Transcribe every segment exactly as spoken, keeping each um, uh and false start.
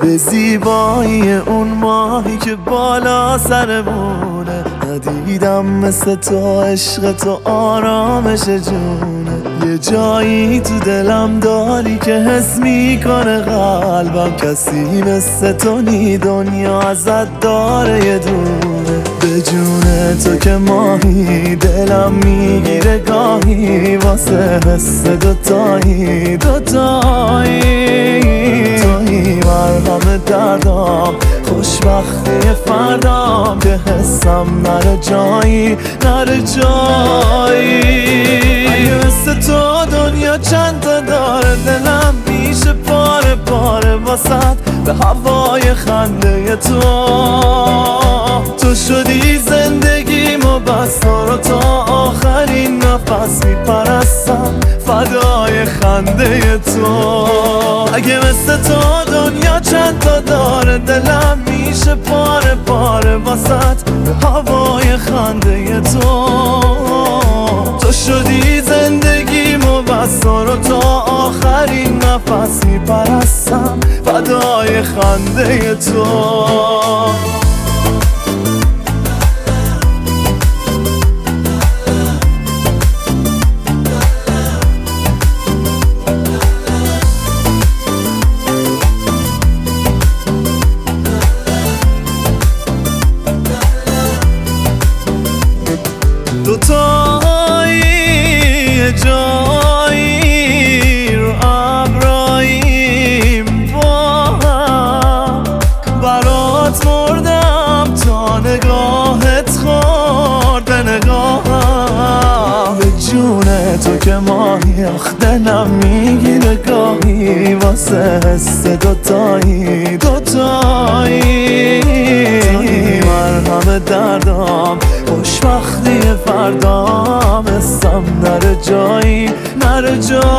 به زیبایی اون ماهی که بالا سرمونه. ندیدم مثل تو عشق تو آرامش جونه. یه جایی تو دلم داری که حس میکنه قلبم کسی مثل تو نی دنیا ازت داره یه دونه. به جون تو که ماهی دلم میگیره گاهی واسه حس دوتایی دوتایی. تویی مرهم دردام خوشبختی فردام که حسم نره جایی نره جایی. اگه مثل تو دنیا چند تا داره دلم میشه پاره پاره واسد به هوای خنده تو. تو شدی زندگیمو بس تو رو تا آخرین نفس میپرستم فدای خنده تو. اگه مثل تو دنیا چند تا داره دلم میشه پاره پاره واسد به هوای خنده تو. تو شدی زندگیمو بس تو رو تا آخرین نفس میپرستم فدای خنده تو. دوتایی جایی رو ابراییم با هم. برات مردم تا نگاهت خورد به نگاهم. به جون تو که ماهی آخ دلم میگیره گاهی واسه حس دوتایی دوتایی. مرهم دردام خوشبختی فردام حسم نره جایی نره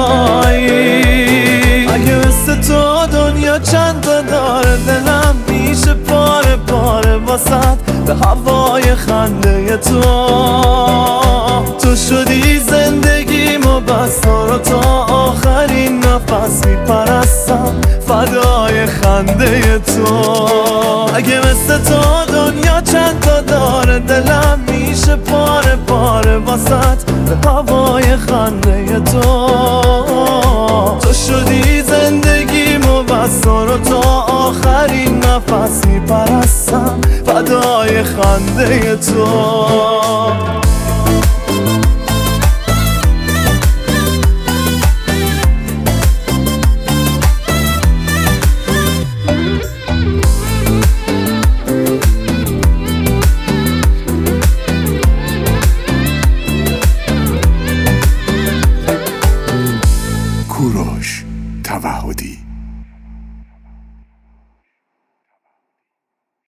جایی. اگه مثل تو دنیا چند تا داره دلم میشه پاره پاره واسد به هوای خنده تو. تو شدی زندگیمو بس تو رو تا آخرین نفس میپرستم فدای خنده تو. اگه مثل تو دنیا چند تا داره دلم میشه پاره پاره واسد به هوای خنده تو. تو شدی زندگیمو بس تو رو تا آخرین نفس میپرستم فدای خنده تو.